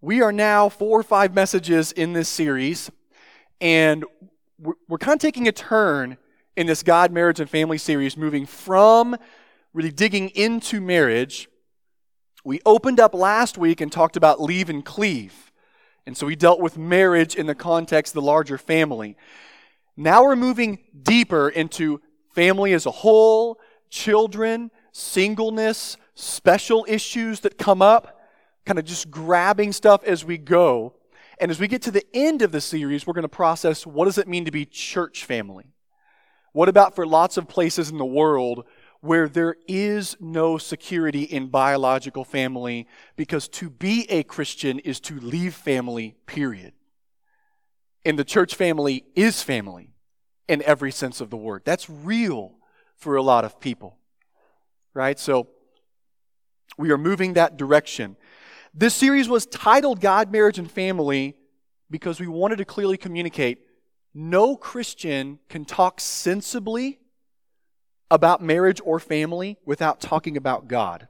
We are now 4 or 5 messages in this series, and we're kind of taking a turn in this God, Marriage, and Family series, moving from really digging into marriage. We opened up last week and talked about leave and cleave, and so we dealt with marriage in the context of the larger family. Now we're moving deeper into family as a whole, children, singleness, special issues that come up, kind of just grabbing stuff as we go. And as we get to the end of the series, we're going to process what does it mean to be church family? What about for lots of places in the world where there is no security in biological family, because to be a Christian is to leave family, period. And the church family is family in every sense of the word. That's real for a lot of people, right? So we are moving that direction. This series was titled God, Marriage, and Family because we wanted to clearly communicate no Christian can talk sensibly about marriage or family without talking about God.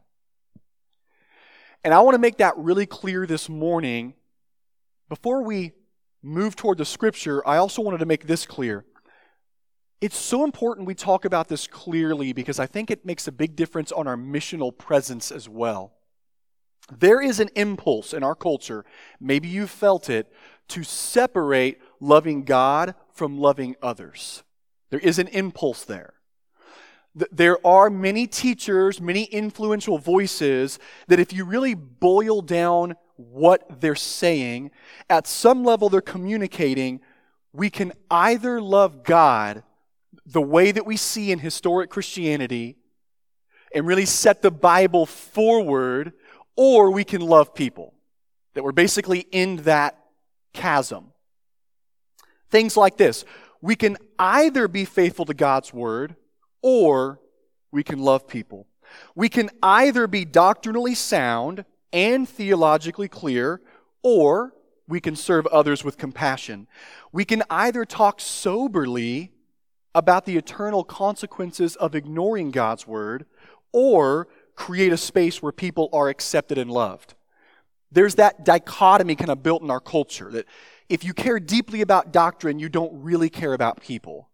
And I want to make that really clear this morning. Before we move toward the scripture, I also wanted to make this clear. It's so important we talk about this clearly because I think it makes a big difference on our missional presence as well. There is an impulse in our culture, maybe you've felt it, to separate loving God from loving others. There is an impulse there. There are many teachers, many influential voices that if you really boil down what they're saying, at some level they're communicating, we can either love God the way that we see in historic Christianity and really set the Bible forward, or we can love people. That we're basically in that chasm. Things like this. We can either be faithful to God's word, or we can love people. We can either be doctrinally sound and theologically clear, or we can serve others with compassion. We can either talk soberly about the eternal consequences of ignoring God's word, or create a space where people are accepted and loved. There's that dichotomy kind of built in our culture that if you care deeply about doctrine, you don't really care about people.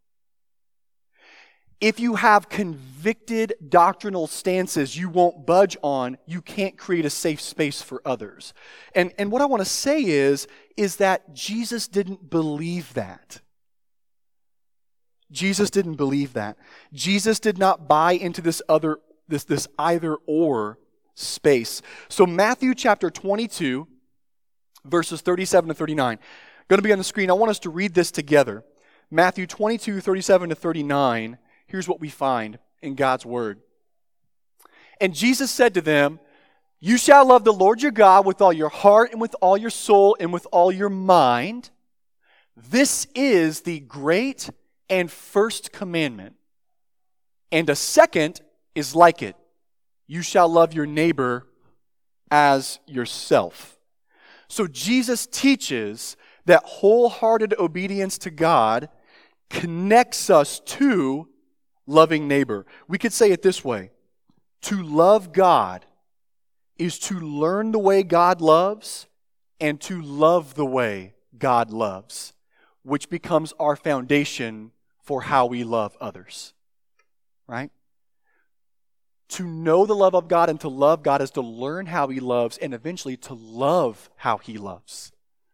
If you have convicted doctrinal stances you won't budge on, you can't create a safe space for others. And what I want to say is that Jesus didn't believe that. Jesus didn't believe that. Jesus did not buy into this either-or space. So Matthew chapter 22, verses 37 to 39. Going to be on the screen. I want us to read this together. Matthew 22, 37 to 39. Here's what we find in God's word. And Jesus said to them, "You shall love the Lord your God with all your heart and with all your soul and with all your mind. This is the great and first commandment. And a second is like it. You shall love your neighbor as yourself." So Jesus teaches that wholehearted obedience to God connects us to loving neighbor. We could say it this way. To love God is to learn the way God loves and to love the way God loves, which becomes our foundation for how we love others. Right? To know the love of God and to love God is to learn how He loves and eventually to love how He loves.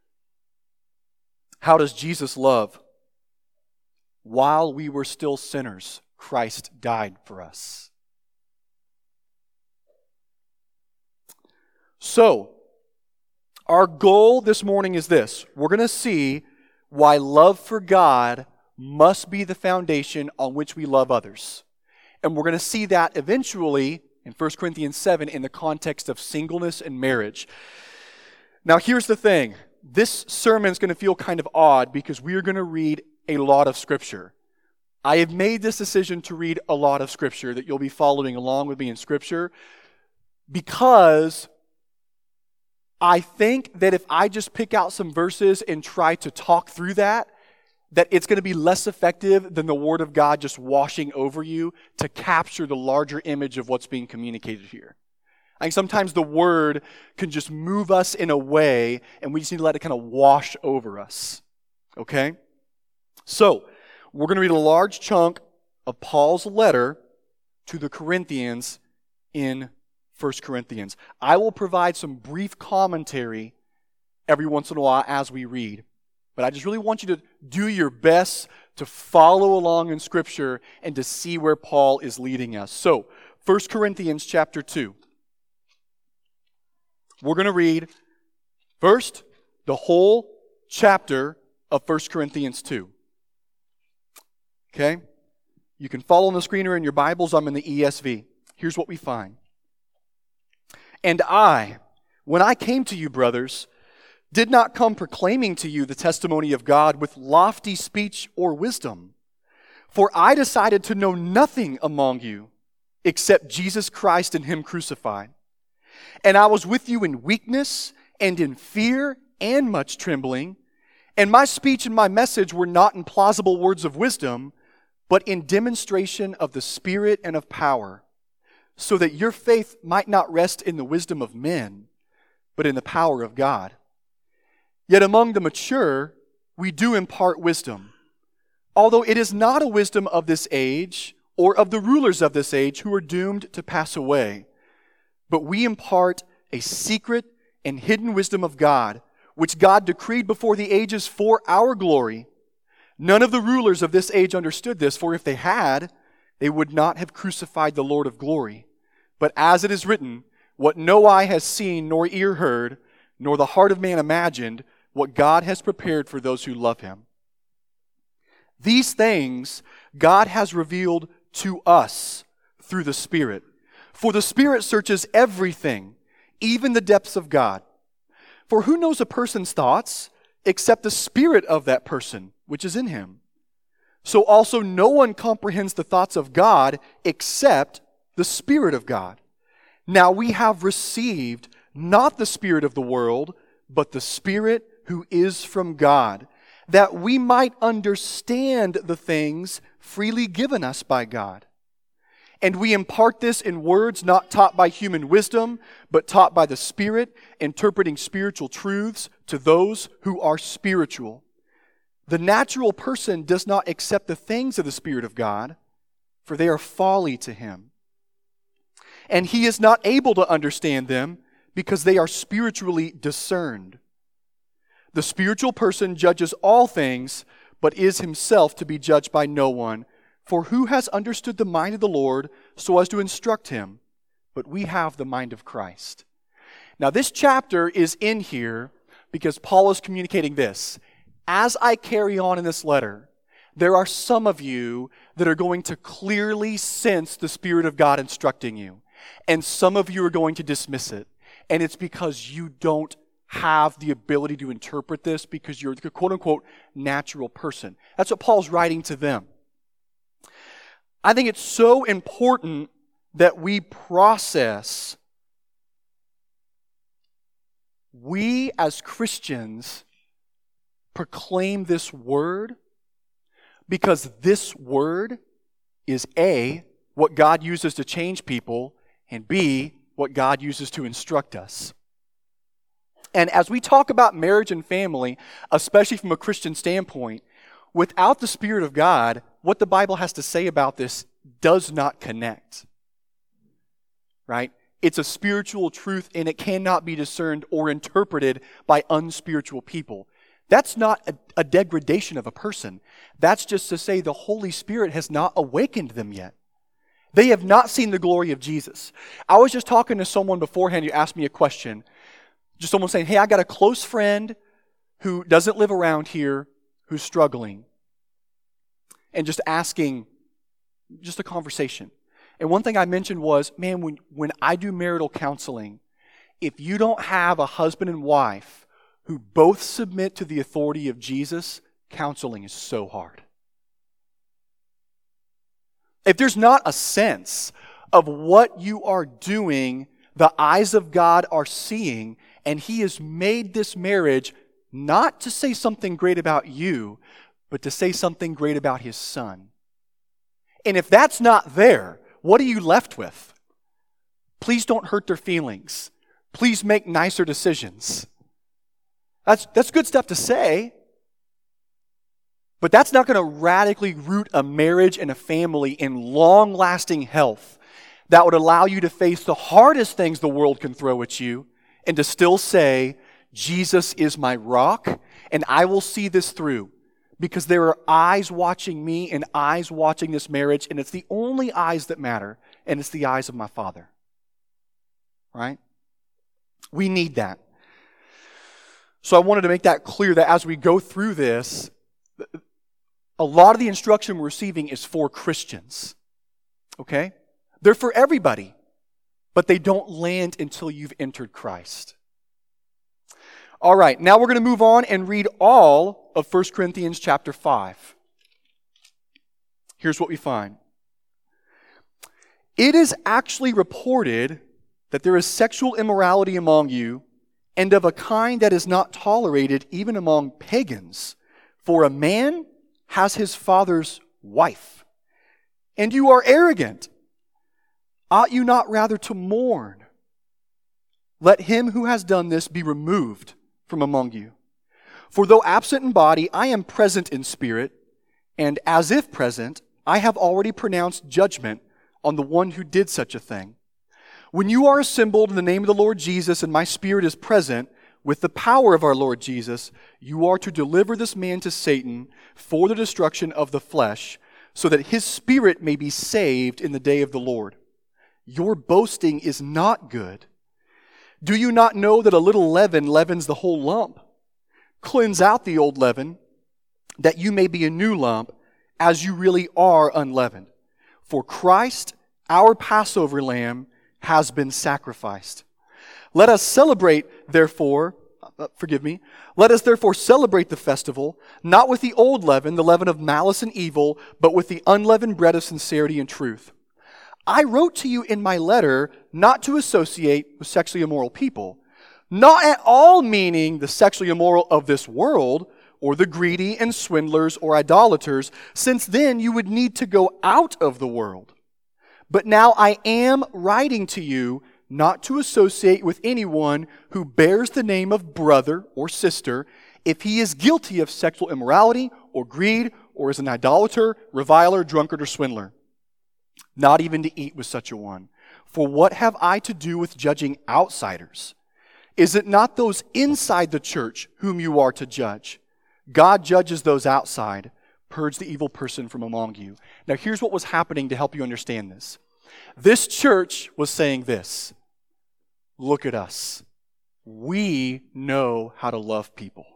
How does Jesus love? While we were still sinners, Christ died for us. So, our goal this morning is this. We're going to see why love for God must be the foundation on which we love others. And we're going to see that eventually in 1 Corinthians 7 in the context of singleness and marriage. Now here's the thing. This sermon is going to feel kind of odd because we are going to read a lot of Scripture. I have made this decision to read a lot of Scripture, that you'll be following along with me in Scripture, because I think that if I just pick out some verses and try to talk through that it's going to be less effective than the Word of God just washing over you to capture the larger image of what's being communicated here. I think sometimes the word can just move us in a way, and we just need to let it kind of wash over us. Okay? So, we're going to read a large chunk of Paul's letter to the Corinthians in 1 Corinthians. I will provide some brief commentary every once in a while as we read. But I just really want you to do your best to follow along in Scripture and to see where Paul is leading us. So, 1 Corinthians chapter 2. We're going to read first the whole chapter of 1 Corinthians 2. Okay? You can follow on the screen or in your Bibles. I'm in the ESV. Here's what we find. And I, when I came to you, brothers, did not come proclaiming to you the testimony of God with lofty speech or wisdom. For I decided to know nothing among you except Jesus Christ and Him crucified. And I was with you in weakness and in fear and much trembling. And my speech and my message were not in plausible words of wisdom, but in demonstration of the Spirit and of power, so that your faith might not rest in the wisdom of men, but in the power of God. Yet among the mature, we do impart wisdom, although it is not a wisdom of this age or of the rulers of this age who are doomed to pass away. But we impart a secret and hidden wisdom of God, which God decreed before the ages for our glory. None of the rulers of this age understood this, for if they had, they would not have crucified the Lord of glory. But as it is written, what no eye has seen, nor ear heard, nor the heart of man imagined, what God has prepared for those who love Him. These things God has revealed to us through the Spirit. For the Spirit searches everything, even the depths of God. For who knows a person's thoughts except the spirit of that person, which is in him? So also no one comprehends the thoughts of God except the Spirit of God. Now we have received not the spirit of the world, but the Spirit who is from God, that we might understand the things freely given us by God. And we impart this in words not taught by human wisdom, but taught by the Spirit, interpreting spiritual truths to those who are spiritual. The natural person does not accept the things of the Spirit of God, for they are folly to him. And he is not able to understand them because they are spiritually discerned. The spiritual person judges all things, but is himself to be judged by no one. For who has understood the mind of the Lord so as to instruct him? But we have the mind of Christ. Now this chapter is in here because Paul is communicating this. As I carry on in this letter, there are some of you that are going to clearly sense the Spirit of God instructing you. And some of you are going to dismiss it. And it's because you don't have the ability to interpret this because you're the quote-unquote natural person. That's what Paul's writing to them. I think it's so important that we process. We as Christians proclaim this word because this word is A, what God uses to change people, and B, what God uses to instruct us. And as we talk about marriage and family, especially from a Christian standpoint, without the Spirit of God, what the Bible has to say about this does not connect. Right? It's a spiritual truth and it cannot be discerned or interpreted by unspiritual people. That's not a degradation of a person. That's just to say the Holy Spirit has not awakened them yet. They have not seen the glory of Jesus. I was just talking to someone beforehand who asked me a question. Just someone saying, hey, I got a close friend who doesn't live around here who's struggling. And just asking, just a conversation. And one thing I mentioned was, man, when I do marital counseling, if you don't have a husband and wife who both submit to the authority of Jesus, counseling is so hard. If there's not a sense of what you are doing, the eyes of God are seeing, and He has made this marriage not to say something great about you, but to say something great about His Son. And if that's not there, what are you left with? Please don't hurt their feelings. Please make nicer decisions. That's good stuff to say, but that's not going to radically root a marriage and a family in long-lasting health that would allow you to face the hardest things the world can throw at you and to still say, Jesus is my rock, and I will see this through because there are eyes watching me and eyes watching this marriage, and it's the only eyes that matter, and it's the eyes of my Father. Right? We need that. So I wanted to make that clear that as we go through this, a lot of the instruction we're receiving is for Christians. Okay? They're for everybody, but they don't land until you've entered Christ. All right, now we're going to move on and read all of 1 Corinthians chapter 5. Here's what we find. It is actually reported that there is sexual immorality among you, and of a kind that is not tolerated even among pagans. For a man has his father's wife, and you are arrogant. Ought you not rather to mourn? Let him who has done this be removed from among you. For though absent in body, I am present in spirit, and as if present, I have already pronounced judgment on the one who did such a thing. When you are assembled in the name of the Lord Jesus, and my spirit is present, with the power of our Lord Jesus, you are to deliver this man to Satan for the destruction of the flesh, so that his spirit may be saved in the day of the Lord. Your boasting is not good. Do you not know that a little leaven leavens the whole lump? Cleanse out the old leaven, that you may be a new lump, as you really are unleavened. For Christ, our Passover lamb, has been sacrificed. Let us therefore celebrate the festival, not with the old leaven, the leaven of malice and evil, but with the unleavened bread of sincerity and truth. I wrote to you in my letter not to associate with sexually immoral people, not at all meaning the sexually immoral of this world, or the greedy and swindlers or idolaters, since then you would need to go out of the world. But now I am writing to you not to associate with anyone who bears the name of brother or sister if he is guilty of sexual immorality or greed or is an idolater, reviler, drunkard, or swindler. Not even to eat with such a one. For what have I to do with judging outsiders? Is it not those inside the church whom you are to judge? God judges those outside. Purge the evil person from among you. Now here's what was happening to help you understand this. This church was saying this. Look at us. We know how to love people.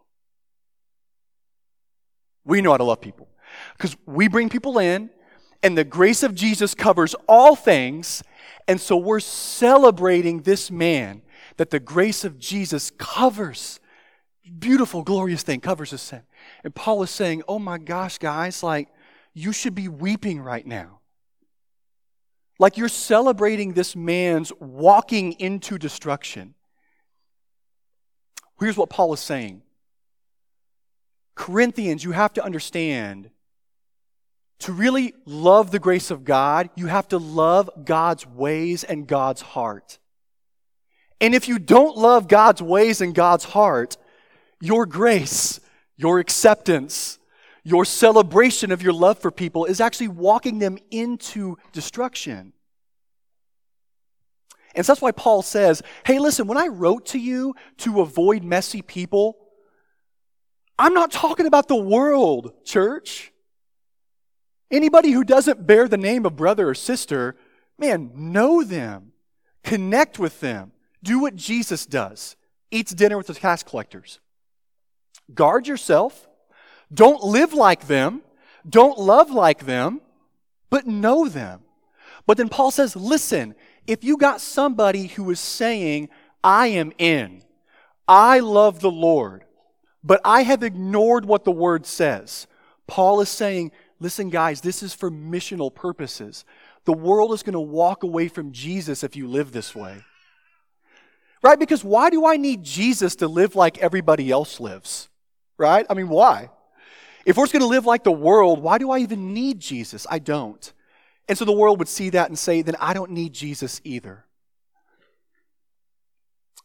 We know how to love people. Because we bring people in, and the grace of Jesus covers all things, and so we're celebrating this man that the grace of Jesus covers. Beautiful, glorious thing, covers his sin. And Paul is saying, oh my gosh, guys, like, you should be weeping right now. Like you're celebrating this man's walking into destruction. Here's what Paul is saying. Corinthians, you have to understand, to really love the grace of God, you have to love God's ways and God's heart. And if you don't love God's ways and God's heart, your grace, your acceptance, your celebration of your love for people is actually walking them into destruction. And so that's why Paul says, hey, listen, when I wrote to you to avoid messy people, I'm not talking about the world, church. Anybody who doesn't bear the name of brother or sister, man, know them. Connect with them. Do what Jesus does. Eats dinner with the tax collectors. Guard yourself. Don't live like them. Don't love like them. But know them. But then Paul says, listen, if you got somebody who is saying, I am in, I love the Lord, but I have ignored what the Word says, Paul is saying, listen, guys, this is for missional purposes. The world is going to walk away from Jesus if you live this way. Right? Because why do I need Jesus to live like everybody else lives? Right? I mean, why? If we're just going to live like the world, why do I even need Jesus? I don't. And so the world would see that and say, then I don't need Jesus either.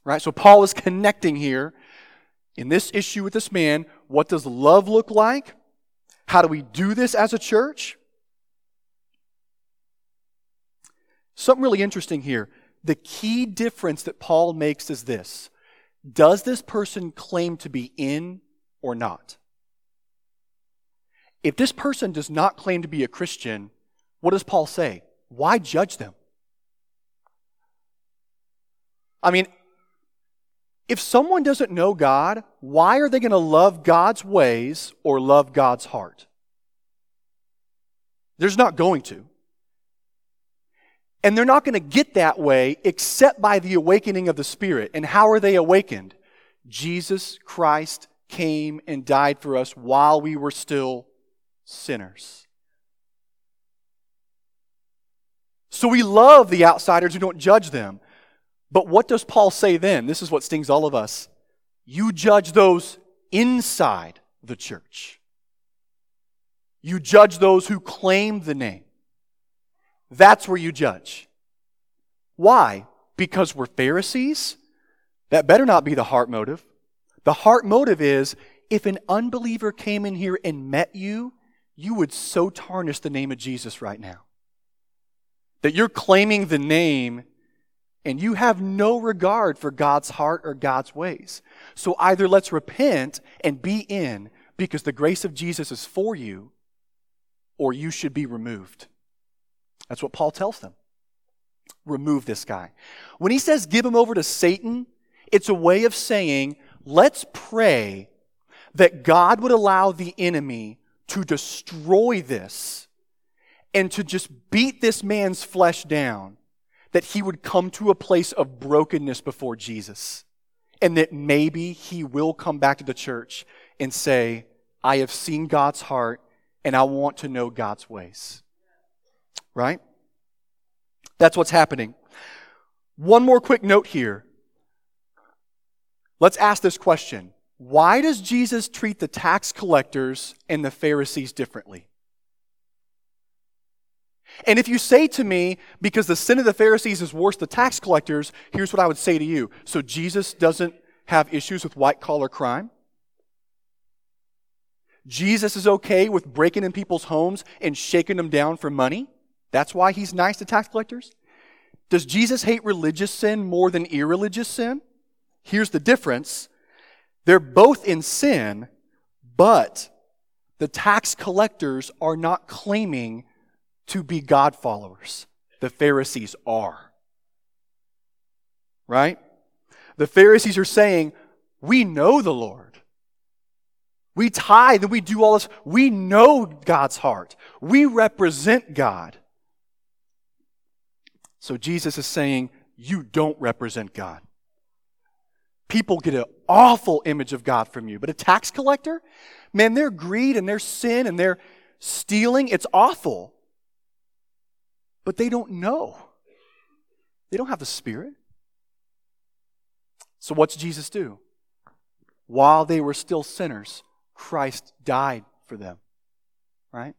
Right? So Paul is connecting here in this issue with this man. What does love look like? How do we do this as a church? Something really interesting here. The key difference that Paul makes is this. Does this person claim to be in or not? If this person does not claim to be a Christian, what does Paul say? Why judge them? I mean, if someone doesn't know God, why are they going to love God's ways or love God's heart? They're just not going to. And they're not going to get that way except by the awakening of the Spirit. And how are they awakened? Jesus Christ came and died for us while we were still sinners. So we love the outsiders who don't judge them. But what does Paul say then? This is what stings all of us. You judge those inside the church. You judge those who claim the name. That's where you judge. Why? Because we're Pharisees? That better not be the heart motive. The heart motive is, if an unbeliever came in here and met you, you would so tarnish the name of Jesus right now. That you're claiming the name and you have no regard for God's heart or God's ways. So either let's repent and be in because the grace of Jesus is for you, or you should be removed. That's what Paul tells them. Remove this guy. When he says give him over to Satan, it's a way of saying, let's pray that God would allow the enemy to destroy this and to just beat this man's flesh down, that he would come to a place of brokenness before Jesus, and that maybe he will come back to the church and say, I have seen God's heart and I want to know God's ways. Right? That's what's happening. One more quick note here. Let's ask this question. Why does Jesus treat the tax collectors and the Pharisees differently? And if you say to me, because the sin of the Pharisees is worse than the tax collectors, here's what I would say to you. So Jesus doesn't have issues with white-collar crime? Jesus is okay with breaking in people's homes and shaking them down for money? That's why he's nice to tax collectors? Does Jesus hate religious sin more than irreligious sin? Here's the difference. They're both in sin, but the tax collectors are not claiming to be God followers. The Pharisees are. Right? The Pharisees are saying, we know the Lord. We tithe and we do all this. We know God's heart. We represent God. So Jesus is saying, you don't represent God. People get an awful image of God from you. But a tax collector, man, their greed and their sin and their stealing, it's awful. But they don't know. They don't have the Spirit. So what's Jesus do? While they were still sinners, Christ died for them. Right?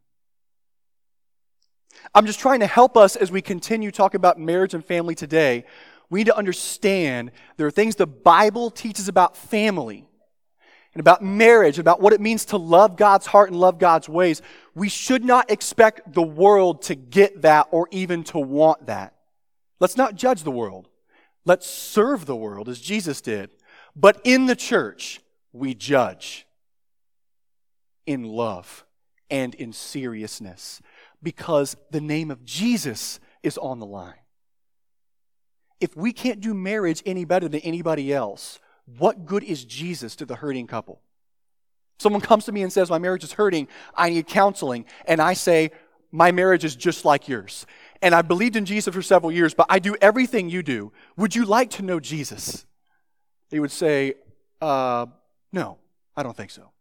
I'm just trying to help us as we continue talking about marriage and family today. We need to understand there are things the Bible teaches about family and about marriage, about what it means to love God's heart and love God's ways. We should not expect the world to get that or even to want that. Let's not judge the world. Let's serve the world as Jesus did. But in the church, we judge in love and in seriousness because the name of Jesus is on the line. If we can't do marriage any better than anybody else, what good is Jesus to the hurting couple? Someone comes to me and says, my marriage is hurting, I need counseling. And I say, my marriage is just like yours. And I believed in Jesus for several years, but I do everything you do. Would you like to know Jesus? They would say, no, I don't think so.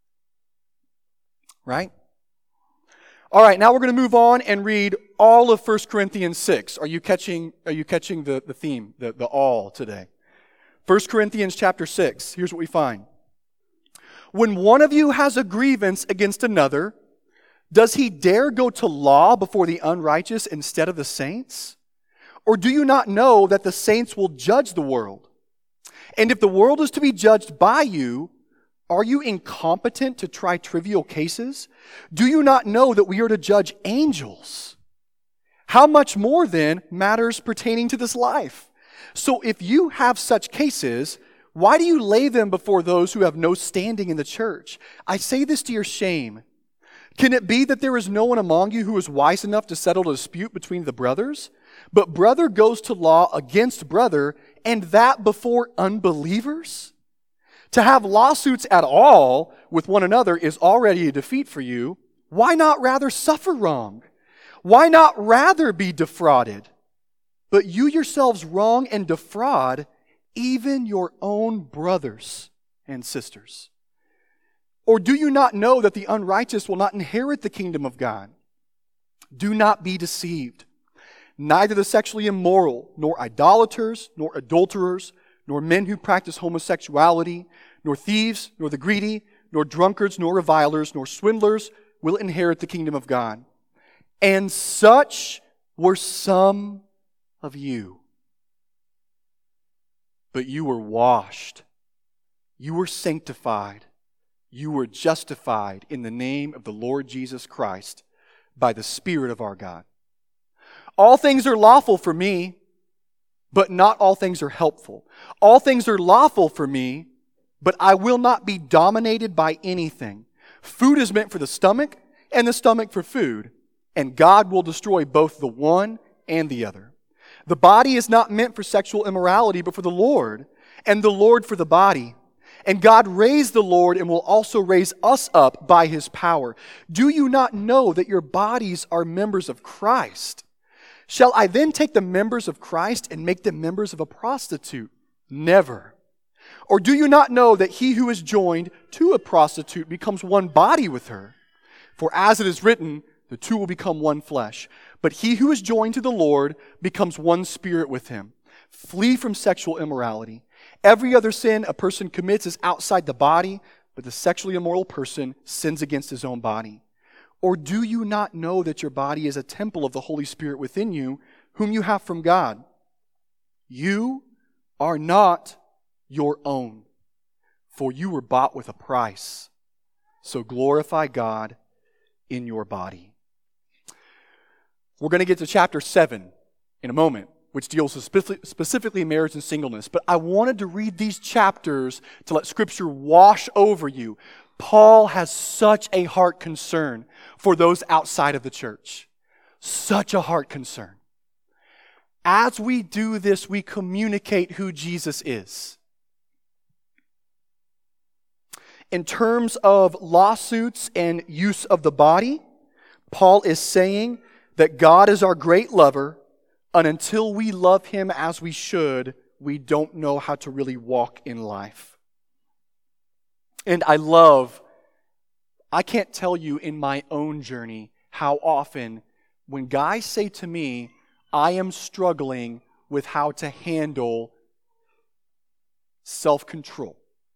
Right? All right, now we're going to move on and read all of 1 Corinthians 6. Are you catching the theme, the all today? 1 Corinthians chapter 6, here's what we find. When one of you has a grievance against another, does he dare go to law before the unrighteous instead of the saints? Or do you not know that the saints will judge the world? And if the world is to be judged by you, are you incompetent to try trivial cases? Do you not know that we are to judge angels? How much more then matters pertaining to this life? So if you have such cases, why do you lay them before those who have no standing in the church? I say this to your shame. Can it be that there is no one among you who is wise enough to settle a dispute between the brothers? But brother goes to law against brother, and that before unbelievers? To have lawsuits at all with one another is already a defeat for you. Why not rather suffer wrong? Why not rather be defrauded? But you yourselves wrong and defraud even your own brothers and sisters. Or do you not know that the unrighteous will not inherit the kingdom of God? Do not be deceived. Neither the sexually immoral, nor idolaters, nor adulterers, nor men who practice homosexuality, nor thieves, nor the greedy, nor drunkards, nor revilers, nor swindlers will inherit the kingdom of God. And such were some of you. But you were washed, you were sanctified, you were justified in the name of the Lord Jesus Christ by the Spirit of our God. All things are lawful for me, but not all things are helpful. All things are lawful for me, but I will not be dominated by anything. Food is meant for the stomach, and the stomach for food, and God will destroy both the one and the other. The body is not meant for sexual immorality, but for the Lord, and the Lord for the body. And God raised the Lord and will also raise us up by His power. Do you not know that your bodies are members of Christ? Shall I then take the members of Christ and make them members of a prostitute? Never. Or do you not know that he who is joined to a prostitute becomes one body with her? For as it is written, the two will become one flesh. But he who is joined to the Lord becomes one spirit with him. Flee from sexual immorality. Every other sin a person commits is outside the body, but the sexually immoral person sins against his own body. Or do you not know that your body is a temple of the Holy Spirit within you, whom you have from God? You are not your own, for you were bought with a price. So glorify God in your body. We're going to get to chapter 7 in a moment, which deals with specifically marriage and singleness. But I wanted to read these chapters to let Scripture wash over you. Paul has such a heart concern for those outside of the church. Such a heart concern. As we do this, we communicate who Jesus is. In terms of lawsuits and use of the body, Paul is saying that God is our great lover, and until we love Him as we should, we don't know how to really walk in life. And I can't tell you in my own journey how often when guys say to me, I am struggling with how to handle self-control.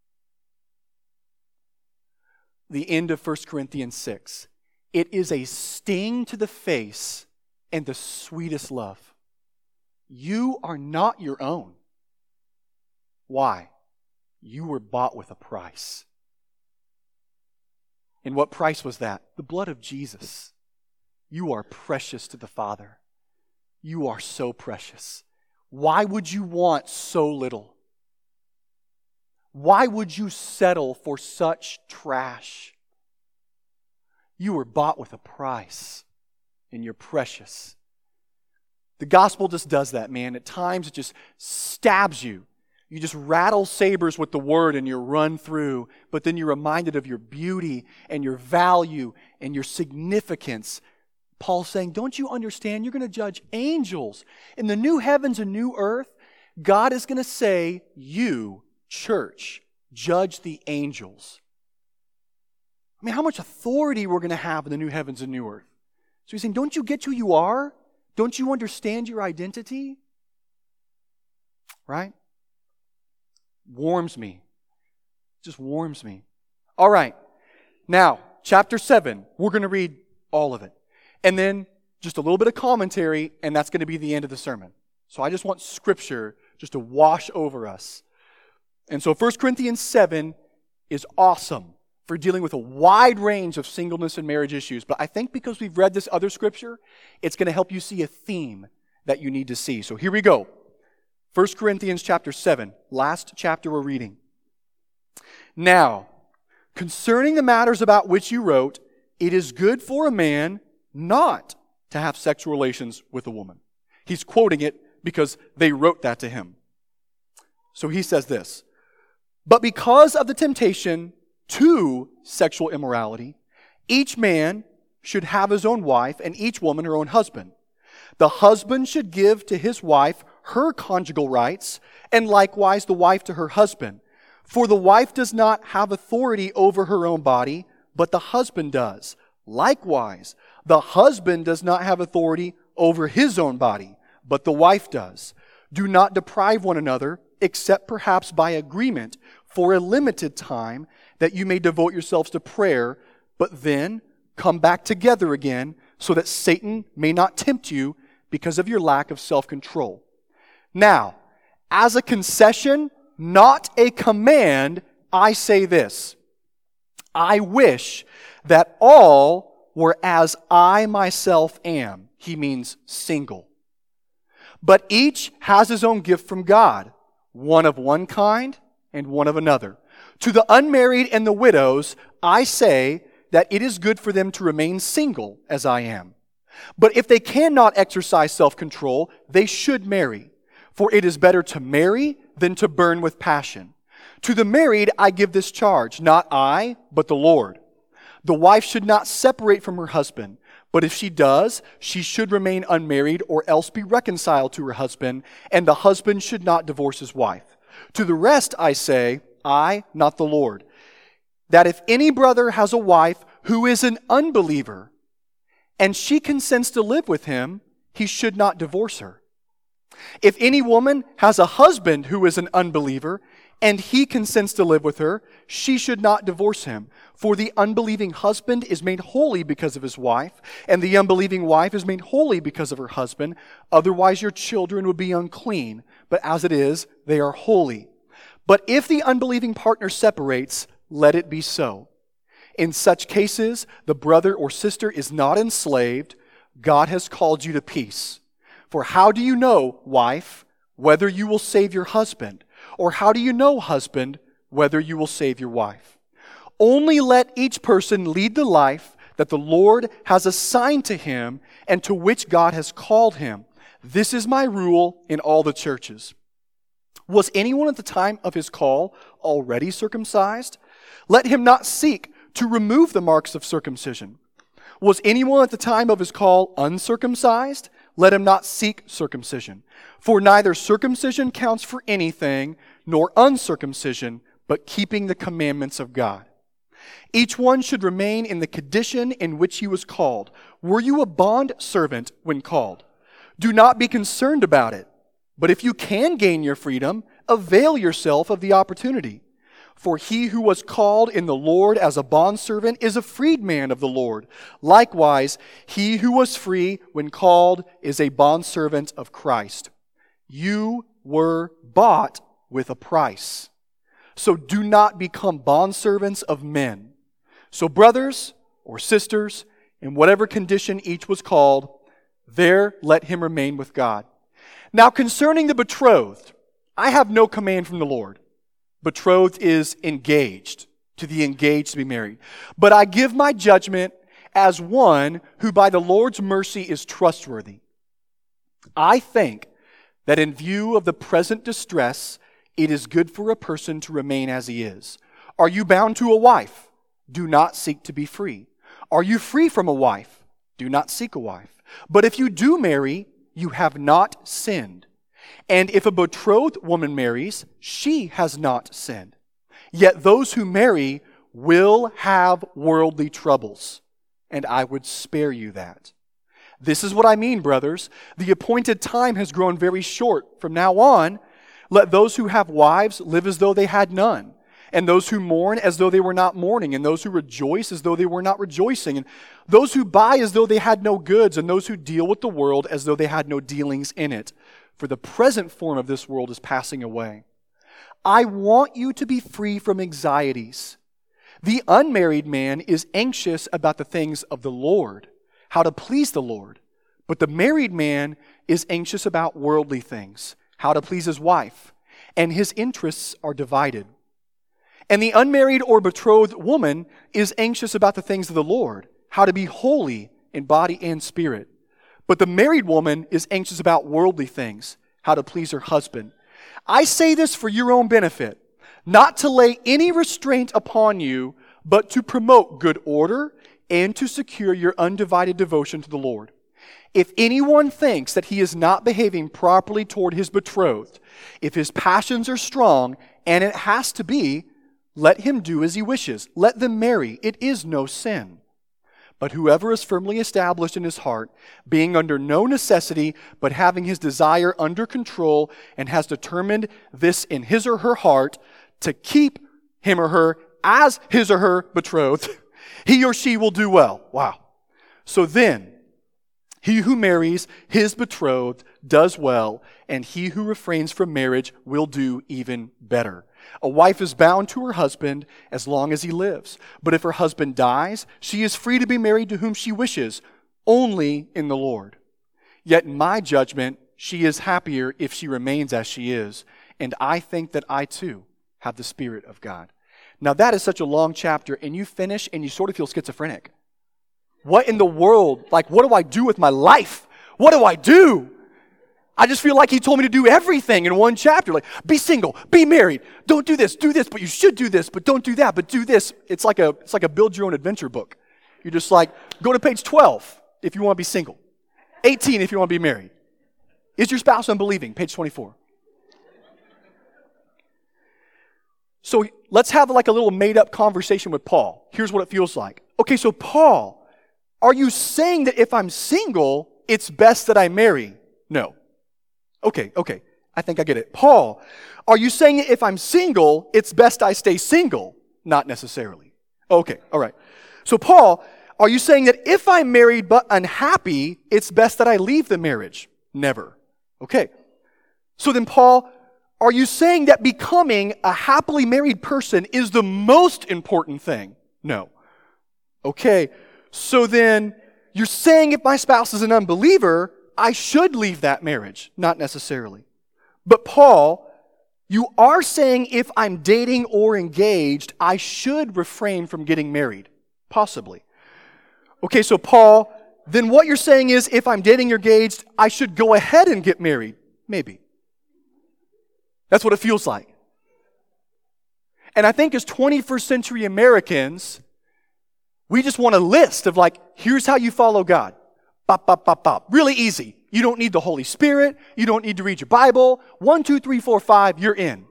The end of 1 Corinthians 6. It is a sting to the face and the sweetest love. You are not your own. Why? You were bought with a price. And what price was that? The blood of Jesus. You are precious to the Father. You are so precious. Why would you want so little? Why would you settle for such trash? You were bought with a price, and you're precious. The gospel just does that, man. At times it just stabs you. You just rattle sabers with the word and you run through, but then you're reminded of your beauty and your value and your significance. Paul's saying, don't you understand? You're going to judge angels. In the new heavens and new earth, God is going to say, you, church, judge the angels. I mean, how much authority we're going to have in the new heavens and new earth. So he's saying, don't you get who you are? Don't you understand your identity? Right? Warms me. Just warms me. All right. Now, chapter 7. We're going to read all of it. And then just a little bit of commentary, and that's going to be the end of the sermon. So I just want Scripture just to wash over us. And so 1 Corinthians 7 is awesome for dealing with a wide range of singleness and marriage issues. But I think because we've read this other scripture, it's going to help you see a theme that you need to see. So here we go. 1 Corinthians chapter 7, last chapter we're reading. Now, concerning the matters about which you wrote, it is good for a man not to have sexual relations with a woman. He's quoting it because they wrote that to him. So he says this, but because of the temptation to sexual immorality, each man should have his own wife and each woman her own husband. The husband should give to his wife her conjugal rights, and likewise the wife to her husband. For the wife does not have authority over her own body, but the husband does. Likewise, the husband does not have authority over his own body, but the wife does. Do not deprive one another, except perhaps by agreement, for a limited time, that you may devote yourselves to prayer, but then come back together again, so that Satan may not tempt you because of your lack of self-control. Now, as a concession, not a command, I say this. I wish that all were as I myself am. He means single. But each has his own gift from God, one of one kind and one of another. To the unmarried and the widows, I say that it is good for them to remain single as I am. But if they cannot exercise self-control, they should marry. For it is better to marry than to burn with passion. To the married I give this charge, not I, but the Lord. The wife should not separate from her husband, but if she does, she should remain unmarried or else be reconciled to her husband, and the husband should not divorce his wife. To the rest I say, I, not the Lord, that if any brother has a wife who is an unbeliever, and she consents to live with him, he should not divorce her. If any woman has a husband who is an unbeliever, and he consents to live with her, she should not divorce him. For the unbelieving husband is made holy because of his wife, and the unbelieving wife is made holy because of her husband. Otherwise your children would be unclean, but as it is, they are holy. But if the unbelieving partner separates, let it be so. In such cases, the brother or sister is not enslaved. God has called you to peace. For how do you know, wife, whether you will save your husband? Or how do you know, husband, whether you will save your wife? Only let each person lead the life that the Lord has assigned to him and to which God has called him. This is my rule in all the churches. Was anyone at the time of his call already circumcised? Let him not seek to remove the marks of circumcision. Was anyone at the time of his call uncircumcised? Let him not seek circumcision. For neither circumcision counts for anything, nor uncircumcision, but keeping the commandments of God. Each one should remain in the condition in which he was called. Were you a bond servant when called? Do not be concerned about it. But if you can gain your freedom, avail yourself of the opportunity. For he who was called in the Lord as a bondservant is a freedman of the Lord. Likewise, he who was free when called is a bondservant of Christ. You were bought with a price. So do not become bondservants of men. So brothers or sisters, in whatever condition each was called, there let him remain with God. Now concerning the betrothed, I have no command from the Lord. Betrothed is engaged, to the engaged to be married. But I give my judgment as one who by the Lord's mercy is trustworthy. I think that in view of the present distress, it is good for a person to remain as he is. Are you bound to a wife? Do not seek to be free. Are you free from a wife? Do not seek a wife. But if you do marry, you have not sinned. And if a betrothed woman marries, she has not sinned. Yet those who marry will have worldly troubles, and I would spare you that. This is what I mean, brothers. The appointed time has grown very short. From now on, let those who have wives live as though they had none, and those who mourn as though they were not mourning, and those who rejoice as though they were not rejoicing, and those who buy as though they had no goods, and those who deal with the world as though they had no dealings in it. For the present form of this world is passing away. I want you to be free from anxieties. The unmarried man is anxious about the things of the Lord, how to please the Lord. But the married man is anxious about worldly things, how to please his wife, and his interests are divided. And the unmarried or betrothed woman is anxious about the things of the Lord, how to be holy in body and spirit. But the married woman is anxious about worldly things, how to please her husband. I say this for your own benefit, not to lay any restraint upon you, but to promote good order and to secure your undivided devotion to the Lord. If anyone thinks that he is not behaving properly toward his betrothed, if his passions are strong, and it has to be, let him do as he wishes. Let them marry. It is no sin. But whoever is firmly established in his heart, being under no necessity, but having his desire under control, and has determined this in his or her heart, to keep him or her as his or her betrothed, he or she will do well. Wow. So then, he who marries his betrothed does well, and he who refrains from marriage will do even better. A wife is bound to her husband as long as he lives. But if her husband dies, she is free to be married to whom she wishes, only in the Lord. Yet in my judgment, she is happier if she remains as she is, and I think that I too have the Spirit of God. Now that is such a long chapter, and you finish and you sort of feel schizophrenic. What in the world? Like, what do I do with my life? What do I do? I just feel like he told me to do everything in one chapter. Like, be single, be married, don't do this, but you should do this, but don't do that, but do this. It's like a build your own adventure book. You're just like, go to page 12 if you want to be single. 18 if you want to be married. Is your spouse unbelieving? Page 24. So let's have like a little made-up conversation with Paul. Here's what it feels like. Okay, so Paul, are you saying that if I'm single, it's best that I marry? No. Okay. I think I get it. Paul, are you saying that if I'm single, it's best I stay single? Not necessarily. Okay, all right. So Paul, are you saying that if I'm married but unhappy, it's best that I leave the marriage? Never. Okay. So then Paul, are you saying that becoming a happily married person is the most important thing? No. Okay. So then, you're saying if my spouse is an unbeliever, I should leave that marriage? Not necessarily. But Paul, you are saying if I'm dating or engaged, I should refrain from getting married? Possibly. Okay, so Paul, then what you're saying is if I'm dating or engaged, I should go ahead and get married? Maybe. That's what it feels like. And I think as 21st century Americans, we just want a list of like, here's how you follow God. Bop, bop, bop, bop. Really easy. You don't need the Holy Spirit. You don't need to read your Bible. 1, 2, 3, 4, 5, you're in.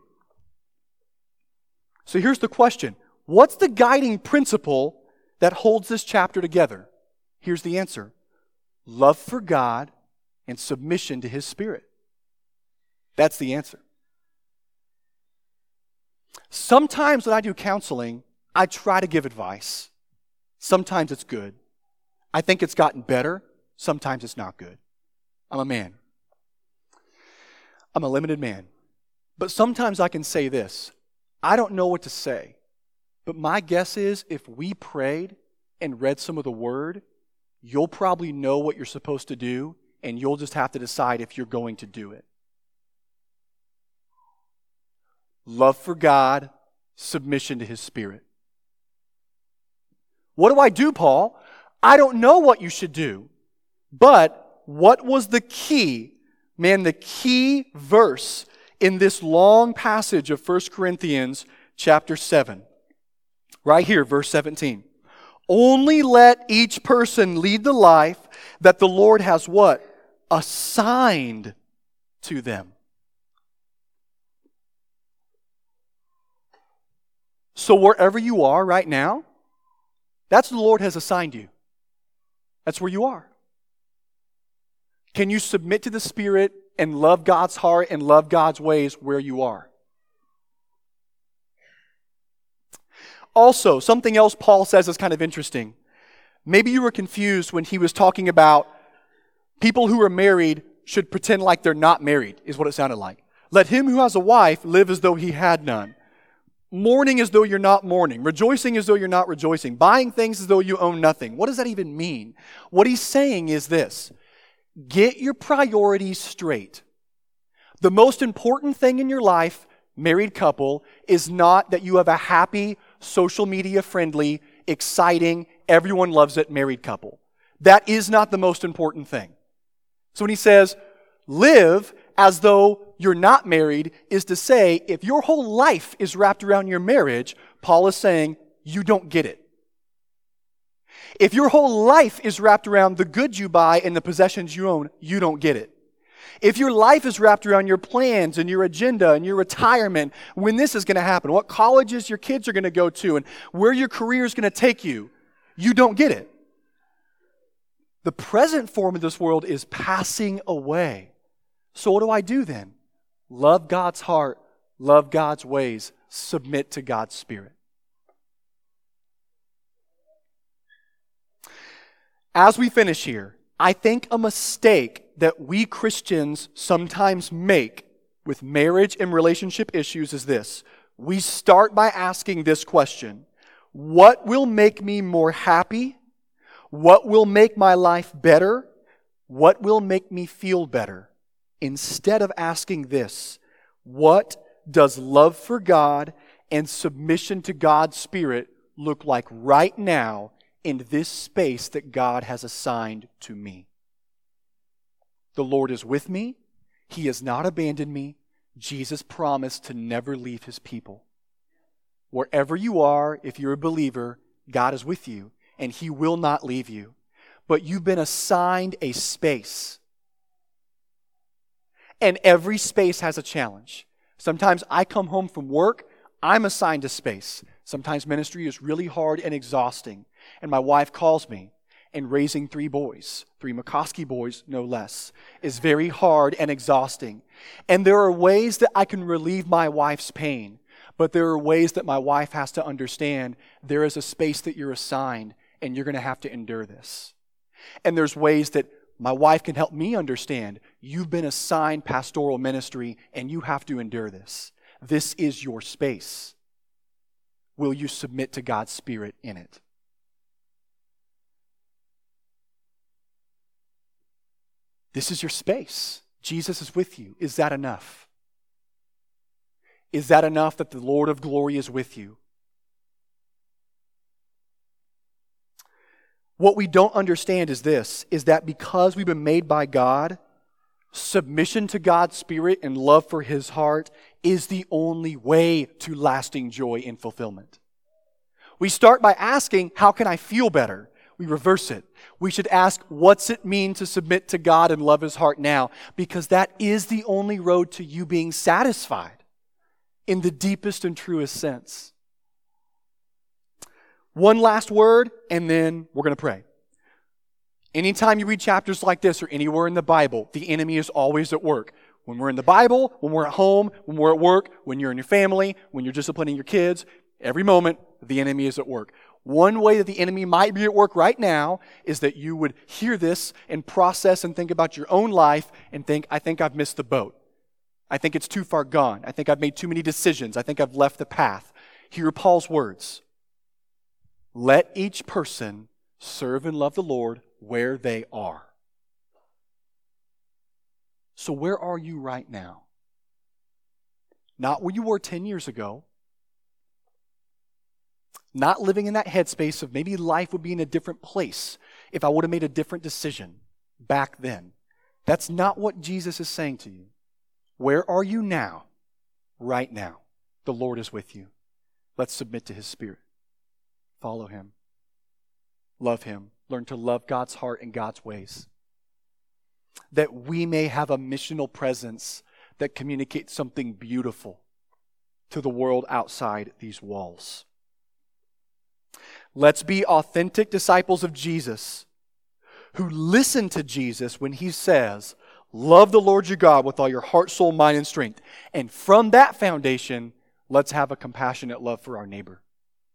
So here's the question. What's the guiding principle that holds this chapter together? Here's the answer. Love for God and submission to His Spirit. That's the answer. Sometimes when I do counseling, I try to give advice. Sometimes it's good. I think it's gotten better. Sometimes it's not good. I'm a man. I'm a limited man. But sometimes I can say this. I don't know what to say. But my guess is if we prayed and read some of the Word, you'll probably know what you're supposed to do, and you'll just have to decide if you're going to do it. Love for God, submission to His Spirit. What do I do, Paul? I don't know what you should do. But what was the key? Man, the key verse in this long passage of 1 Corinthians chapter 7. Right here, verse 17. Only let each person lead the life that the Lord has what? Assigned to them. So wherever you are right now, that's what the Lord has assigned you. That's where you are. Can you submit to the Spirit and love God's heart and love God's ways where you are? Also, something else Paul says is kind of interesting. Maybe you were confused when he was talking about people who are married should pretend like they're not married, is what it sounded like. Let him who has a wife live as though he had none. Mourning as though you're not mourning. Rejoicing as though you're not rejoicing. Buying things as though you own nothing. What does that even mean? What he's saying is this. Get your priorities straight. The most important thing in your life, married couple, is not that you have a happy, social media friendly, exciting, everyone loves it married couple. That is not the most important thing. So when he says, live as though you're not married, is to say, if your whole life is wrapped around your marriage, Paul is saying, you don't get it. If your whole life is wrapped around the goods you buy and the possessions you own, you don't get it. If your life is wrapped around your plans and your agenda and your retirement, when this is going to happen, what colleges your kids are going to go to, and where your career is going to take you, you don't get it. The present form of this world is passing away. So what do I do then? Love God's heart, love God's ways, submit to God's Spirit. As we finish here, I think a mistake that we Christians sometimes make with marriage and relationship issues is this. We start by asking this question: what will make me more happy? What will make my life better? What will make me feel better? Instead of asking this, what does love for God and submission to God's Spirit look like right now in this space that God has assigned to me? The Lord is with me. He has not abandoned me. Jesus promised to never leave His people. Wherever you are, if you're a believer, God is with you, and He will not leave you. But you've been assigned a space. And every space has a challenge. Sometimes I come home from work, I'm assigned a space. Sometimes ministry is really hard and exhausting. And my wife calls me, and raising 3 boys, 3 McCoskey boys, no less, is very hard and exhausting. And there are ways that I can relieve my wife's pain, but there are ways that my wife has to understand there is a space that you're assigned, and you're going to have to endure this. And there's ways that my wife can help me understand you've been assigned pastoral ministry, and you have to endure this. This is your space. Will you submit to God's Spirit in it? This is your space. Jesus is with you. Is that enough? Is that enough that the Lord of glory is with you? What we don't understand is this, is that because we've been made by God, submission to God's Spirit and love for His heart is the only way to lasting joy and fulfillment. We start by asking, how can I feel better? We reverse it. We should ask, what's it mean to submit to God and love His heart now? Because that is the only road to you being satisfied in the deepest and truest sense. One last word, and then we're going to pray. Anytime you read chapters like this or anywhere in the Bible, the enemy is always at work. When we're in the Bible, when we're at home, when we're at work, when you're in your family, when you're disciplining your kids, every moment the enemy is at work. One way that the enemy might be at work right now is that you would hear this and process and think about your own life and think, I think I've missed the boat. I think it's too far gone. I think I've made too many decisions. I think I've left the path. Hear Paul's words. Let each person serve and love the Lord where they are. So where are you right now? Not where you were 10 years ago. Not living in that headspace of maybe life would be in a different place if I would have made a different decision back then. That's not what Jesus is saying to you. Where are you now? Right now. The Lord is with you. Let's submit to His Spirit. Follow Him. Love Him. Learn to love God's heart and God's ways. That we may have a missional presence that communicates something beautiful to the world outside these walls. Let's be authentic disciples of Jesus who listen to Jesus when He says, love the Lord your God with all your heart, soul, mind, and strength. And from that foundation, let's have a compassionate love for our neighbor.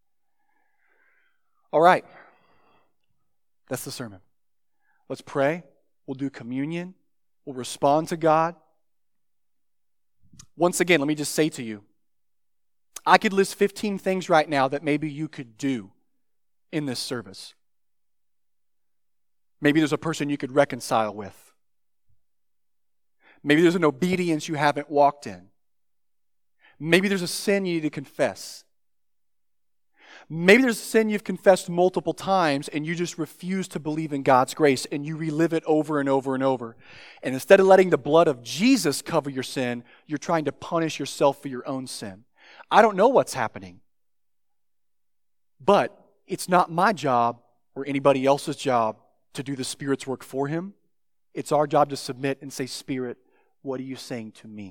All right. That's the sermon. Let's pray. We'll do communion. We'll respond to God. Once again, let me just say to you, I could list 15 things right now that maybe you could do in this service. Maybe there's a person you could reconcile with. Maybe there's an obedience you haven't walked in. Maybe there's a sin you need to confess. Maybe there's a sin you've confessed multiple times and you just refuse to believe in God's grace and you relive it over and over and over. And instead of letting the blood of Jesus cover your sin, you're trying to punish yourself for your own sin. I don't know what's happening. But it's not my job or anybody else's job to do the Spirit's work for him. It's our job to submit and say, Spirit, what are you saying to me?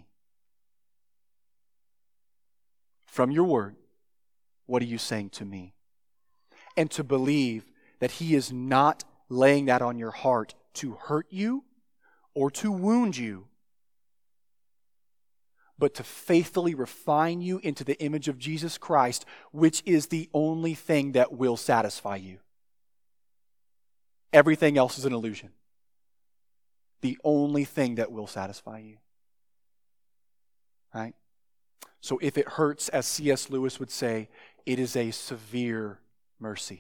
From your word, what are you saying to me? And to believe that he is not laying that on your heart to hurt you or to wound you, but to faithfully refine you into the image of Jesus Christ, which is the only thing that will satisfy you. Everything else is an illusion. The only thing that will satisfy you. Right? So if it hurts, as C.S. Lewis would say, it is a severe mercy.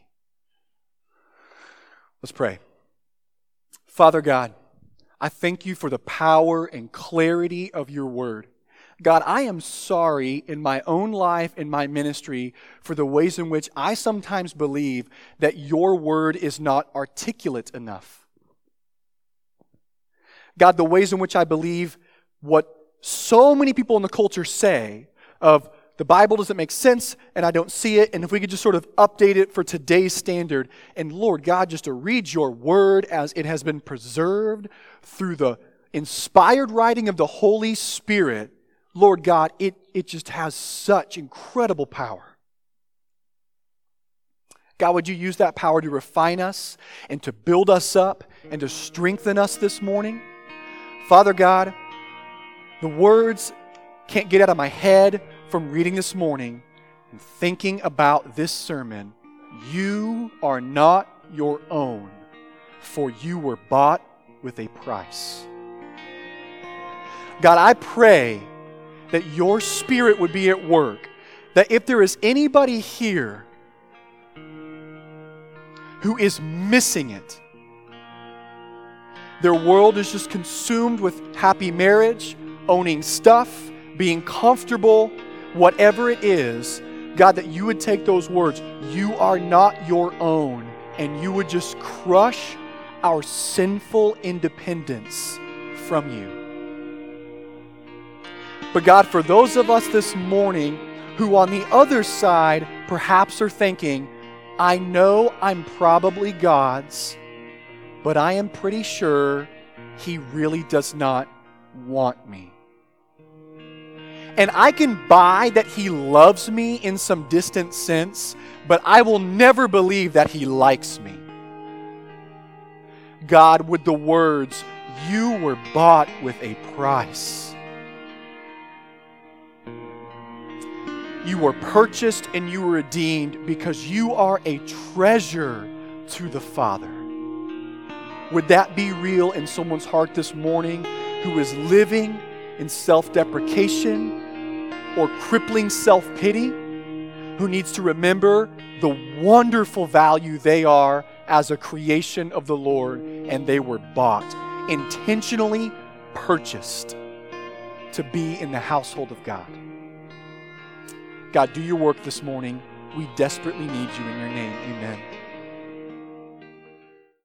Let's pray. Father God, I thank you for the power and clarity of your word. God, I am sorry in my own life and my ministry for the ways in which I sometimes believe that your word is not articulate enough. God, the ways in which I believe what so many people in the culture say of the Bible doesn't make sense and I don't see it, and if we could just sort of update it for today's standard, and Lord God, just to read your word as it has been preserved through the inspired writing of the Holy Spirit, Lord God, it just has such incredible power. God, would you use that power to refine us and to build us up and to strengthen us this morning? Father God, the words can't get out of my head from reading this morning and thinking about this sermon. You are not your own, for you were bought with a price. God, I pray that your Spirit would be at work, that if there is anybody here who is missing it, their world is just consumed with happy marriage, owning stuff, being comfortable, whatever it is, God, that you would take those words, you are not your own, and you would just crush our sinful independence from you. But God, for those of us this morning who on the other side perhaps are thinking, I know I'm probably God's, but I am pretty sure he really does not want me. And I can buy that he loves me in some distant sense, but I will never believe that he likes me. God, with the words, you were bought with a price. You were purchased and you were redeemed because you are a treasure to the Father. Would that be real in someone's heart this morning who is living in self-deprecation or crippling self-pity, who needs to remember the wonderful value they are as a creation of the Lord, and they were bought, intentionally purchased to be in the household of God. God, do your work this morning. We desperately need you in your name. Amen.